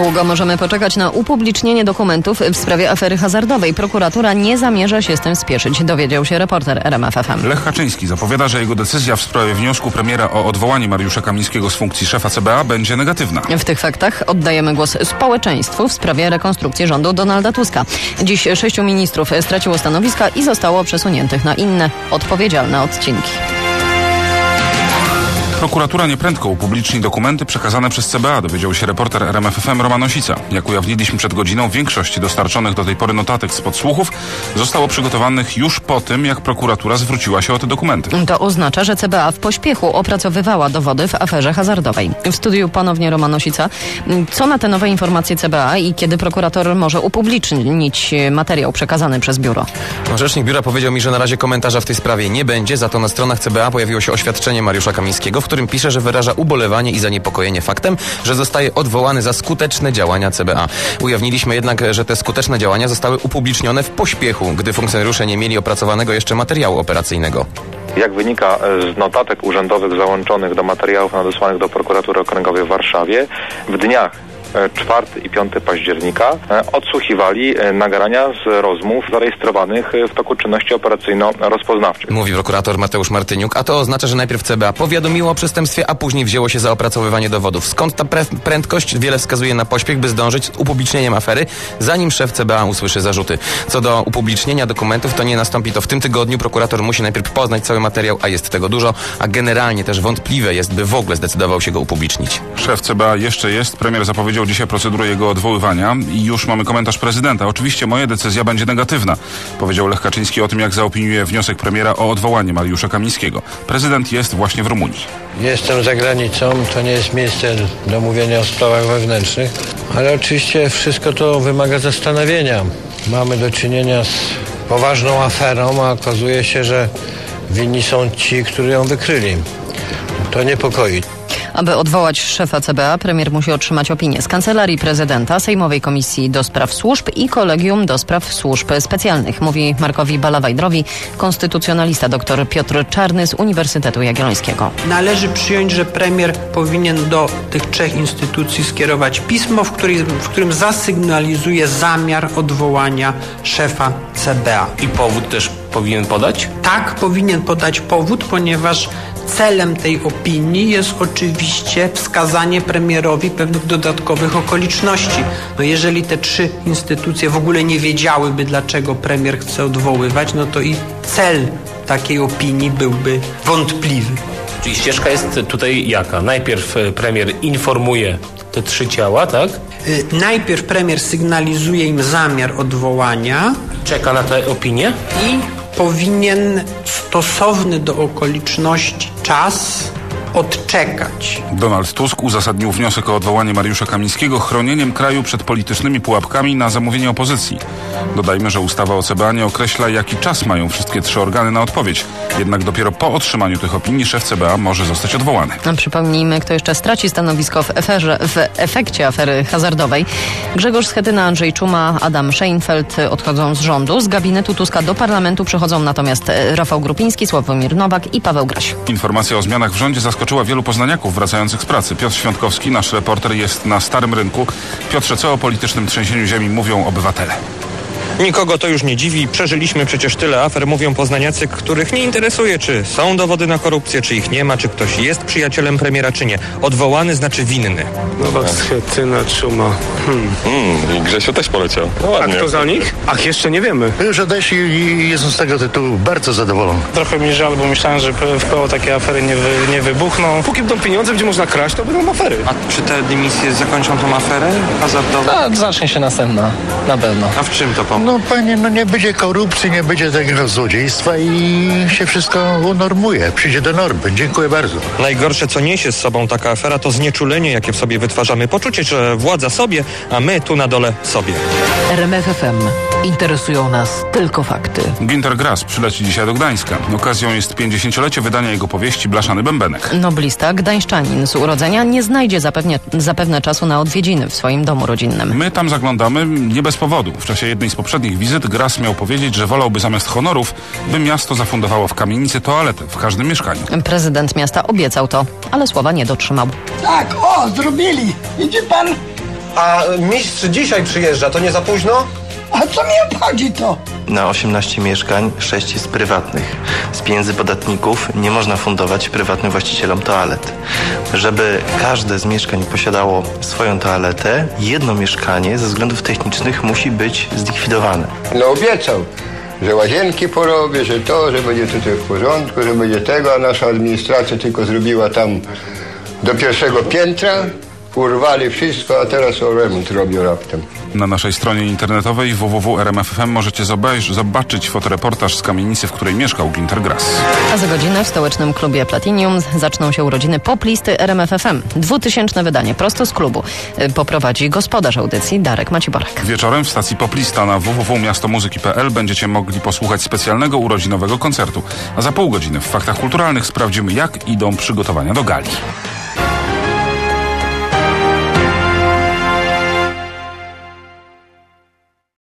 długo możemy poczekać na upublicznienie dokumentów w sprawie afery hazardowej? Prokuratura nie zamierza się z tym spieszyć, dowiedział się reporter RMF FM. Lech Kaczyński zapowiada, że jego decyzja w sprawie wniosku premiera o odwołanie Mariusza Kamińskiego z funkcji szefa CBA będzie negatywna. W tych faktach oddajemy głos społeczeństwu w sprawie rekonstrukcji rządu Donalda Tuska. Dziś 6 ministrów straciło stanowiska i zostało przesuniętych na inne, odpowiedzialne odcinki. Prokuratura nieprędko upubliczni dokumenty przekazane przez CBA, dowiedział się reporter RMF FM Roman Osica. Jak ujawniliśmy przed godziną, większość dostarczonych do tej pory notatek z podsłuchów zostało przygotowanych już po tym, jak prokuratura zwróciła się o te dokumenty. To oznacza, że CBA w pośpiechu opracowywała dowody w aferze hazardowej. W studiu ponownie Roman Osica. Co na te nowe informacje CBA i kiedy prokurator może upublicznić materiał przekazany przez biuro? Rzecznik biura powiedział mi, że na razie komentarza w tej sprawie nie będzie, za to na stronach CBA pojawiło się oświadczenie Mariusza Kamińskiego, w którym pisze, że wyraża ubolewanie i zaniepokojenie faktem, że zostaje odwołany za skuteczne działania CBA. Ujawniliśmy jednak, że te skuteczne działania zostały upublicznione w pośpiechu, gdy funkcjonariusze nie mieli opracowanego jeszcze materiału operacyjnego. Jak wynika z notatek urzędowych załączonych do materiałów nadesłanych do prokuratury okręgowej w Warszawie, w dniach 4 i 5 października odsłuchiwali nagrania z rozmów zarejestrowanych w toku czynności operacyjno-rozpoznawczych. Mówi prokurator Mateusz Martyniuk, a to oznacza, że najpierw CBA powiadomiło o przestępstwie, a później wzięło się za opracowywanie dowodów. Skąd ta prędkość? Wiele wskazuje na pośpiech, by zdążyć z upublicznieniem afery, zanim szef CBA usłyszy zarzuty. Co do upublicznienia dokumentów, to nie nastąpi to w tym tygodniu. Prokurator musi najpierw poznać cały materiał, a jest tego dużo, a generalnie też wątpliwe jest, by w ogóle zdecydował się go upublicznić. Szef CBA jeszcze jest. Premier zapowiedział dzisiaj procedurę jego odwoływania i już mamy komentarz prezydenta. Oczywiście moja decyzja będzie negatywna, powiedział Lech Kaczyński o tym, jak zaopiniuje wniosek premiera o odwołanie Mariusza Kamińskiego. Prezydent jest właśnie w Rumunii. Jestem za granicą, to nie jest miejsce do mówienia o sprawach wewnętrznych, ale oczywiście wszystko to wymaga zastanowienia. Mamy do czynienia z poważną aferą, a okazuje się, że winni są ci, którzy ją wykryli. To niepokoi. Aby odwołać szefa CBA, premier musi otrzymać opinię z Kancelarii Prezydenta, Sejmowej Komisji do Spraw Służb i Kolegium do Spraw Służb Specjalnych, mówi Markowi Balawajdrowi konstytucjonalista dr Piotr Czarny z Uniwersytetu Jagiellońskiego. Należy przyjąć, że premier powinien do tych 3 instytucji skierować pismo, w którym zasygnalizuje zamiar odwołania szefa CBA. I powód też powinien podać? Tak, powinien podać powód, ponieważ celem tej opinii jest oczywiście wskazanie premierowi pewnych dodatkowych okoliczności. No jeżeli te 3 instytucje w ogóle nie wiedziałyby, dlaczego premier chce odwoływać, no to i cel takiej opinii byłby wątpliwy. Czyli ścieżka jest tutaj jaka? Najpierw premier informuje te 3 ciała, tak? Najpierw premier sygnalizuje im zamiar odwołania. Czeka na tę opinię? I powinien stosowny do okoliczności czas odczekać. Donald Tusk uzasadnił wniosek o odwołanie Mariusza Kamińskiego chronieniem kraju przed politycznymi pułapkami na zamówienie opozycji. Dodajmy, że ustawa o CBA nie określa, jaki czas mają wszystkie 3 organy na odpowiedź. Jednak dopiero po otrzymaniu tych opinii szef CBA może zostać odwołany. Przypomnijmy, kto jeszcze straci stanowisko w efekcie afery hazardowej. Grzegorz Schetyna, Andrzej Czuma, Adam Szejnfeld odchodzą z rządu. Z gabinetu Tuska do parlamentu przychodzą natomiast Rafał Grupiński, Sławomir Nowak i Paweł Graś. Informacja o zmianach w rządzie zaskoczyła wielu poznaniaków wracających z pracy. Piotr Świątkowski, nasz reporter, jest na Starym Rynku. Piotrze, co o politycznym trzęsieniu ziemi mówią obywatele? Nikogo to już nie dziwi. Przeżyliśmy przecież tyle afer, mówią poznaniacy, których nie interesuje, czy są dowody na korupcję, czy ich nie ma, czy ktoś jest przyjacielem premiera, czy nie. Odwołany znaczy winny. Nowak, Schetyna, Czuma. I Grzesiu też poleciał. No ładnie. A kto za nich? Ach, jeszcze nie wiemy. Już odeszli i jestem z tego tytułu bardzo zadowolony. Trochę mi żal, bo myślałem, że w koło takie afery nie wybuchną. Póki będą pieniądze, gdzie można kraść, to będą afery. A czy te dymisje zakończą tą aferę hazardową? Zacznie się następna, na pewno. A w czym to pomoże? No panie, nie będzie korupcji, nie będzie takiego złodziejstwa i się wszystko unormuje. Przyjdzie do normy. Dziękuję bardzo. Najgorsze, co niesie z sobą taka afera, to znieczulenie, jakie w sobie wytwarzamy. Poczucie, że władza sobie, a my tu na dole sobie. RMF FM. Interesują nas tylko fakty. Günter Grass przyleci dzisiaj do Gdańska. Okazją jest 50-lecie wydania jego powieści Blaszany Bębenek. Noblista, gdańszczanin z urodzenia, nie znajdzie zapewne czasu na odwiedziny w swoim domu rodzinnym. My tam zaglądamy nie bez powodu. W czasie jednej z poprzednich wizyt Grass miał powiedzieć, że wolałby zamiast honorów, by miasto zafundowało w kamienicy toaletę w każdym mieszkaniu. Prezydent miasta obiecał to, ale słowa nie dotrzymał. Tak, zrobili. Widzi pan? A mistrz dzisiaj przyjeżdża, to nie za późno? A co mnie obchodzi to? Na 18 mieszkań 6 jest prywatnych. Z pieniędzy podatników nie można fundować prywatnym właścicielom toalet. Żeby każde z mieszkań posiadało swoją toaletę, jedno mieszkanie ze względów technicznych musi być zlikwidowane. No obiecał, że łazienki porobię, że to, że będzie tutaj w porządku, że będzie tego, a nasza administracja tylko zrobiła tam do pierwszego piętra, urwali wszystko, a teraz o remont robią raptem. Na naszej stronie internetowej www.rmf.fm możecie zobaczyć fotoreportaż z kamienicy, w której mieszkał Günter Grass. A za godzinę w stołecznym klubie Platinum zaczną się urodziny poplisty RMF FM. 2000 wydanie prosto z klubu. Poprowadzi gospodarz audycji Darek Maciborek. Wieczorem w stacji Poplista na www.miastomuzyki.pl będziecie mogli posłuchać specjalnego urodzinowego koncertu. A za pół godziny w Faktach Kulturalnych sprawdzimy, jak idą przygotowania do gali.